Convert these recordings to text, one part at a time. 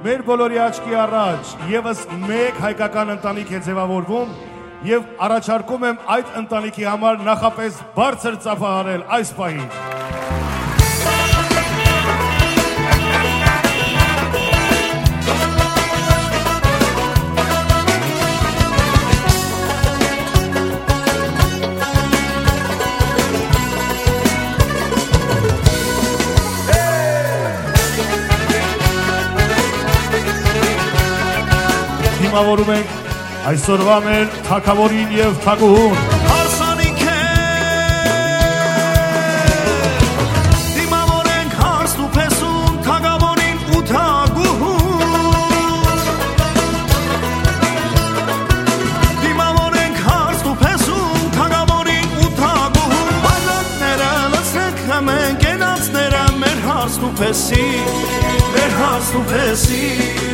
Մեր բոլորի աչքի առաջ եւս մեկ հայկական ընտանիք է ձևավորվում եւ առաջարկում եմ այդ ընտանիքի համար նախապես բարձր ծափահարել այս պահին։ Դիմավորում ենք այսօրվա մեր թագավորին եւ թագուհուն։ Հարսանիք է դիմավորենք հարստ ու փեսուն թագավորին ու թագուհուն Դիմավորենք հարստ ու փեսուն թագավորին ու թագուհուն Բայրակները լցրեք հմեն կենացները մեր հարստ ու փեսի մեր հարստ ու փեսի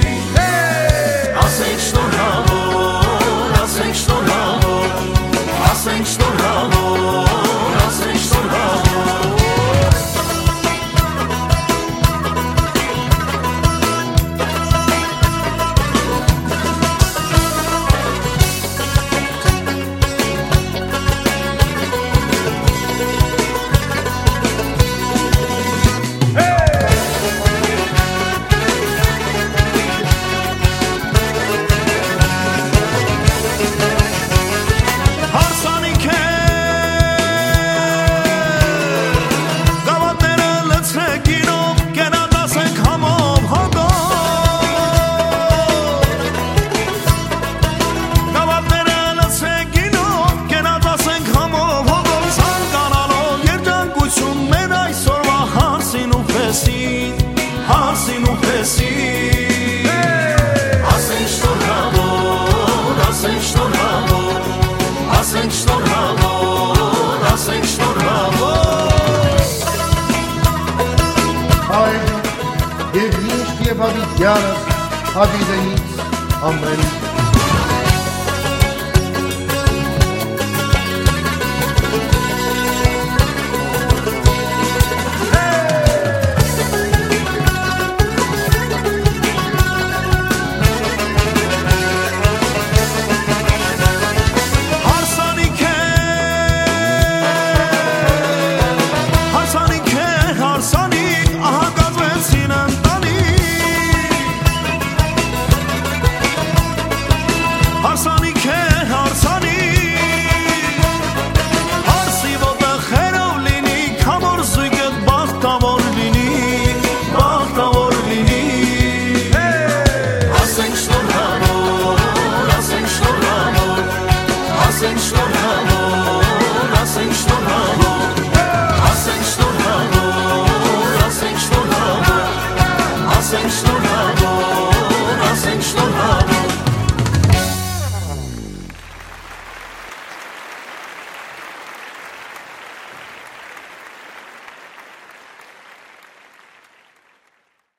Ասենք շնորհավոր, ասենք շնորհավոր, ասենք շնորհավոր, ասենք շնորհավոր Հարսին ու փեսին Ասենք շնորհավոր, ասենք շնորհավոր, ասենք շնորհավոր, ասենք շնորհավոր Հայր և միշտ և հավիտյանս հավիտենից ամենից Հարսանիք է, հարսանիք Հարսի ոտը խերով լինի Քամոր զույգըտ բախտավոր լինի Բախտավոր լինի Ասենք շնորհավոր, ասենք շնորհավոր Ասենք շնորհավոր, ասենք շնորհավոր Ասենք շնորհավոր, ասենք շնորհավոր Ասենք շնորհավոր